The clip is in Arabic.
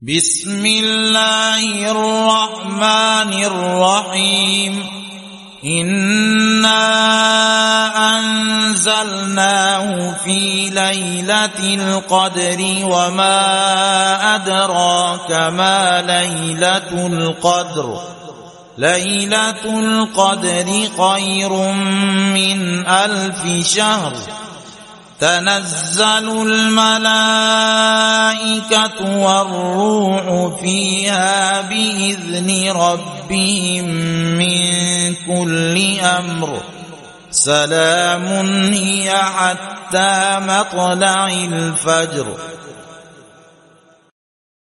بسم الله الرحمن الرحيم إنا أنزلناه في ليلة القدر وما أدراك ما ليلة القدر ليلة القدر خير من 1000 شهر تنزل الملائكة والروح فيها بإذن ربهم من كل أمر سلام هي حتى مطلع الفجر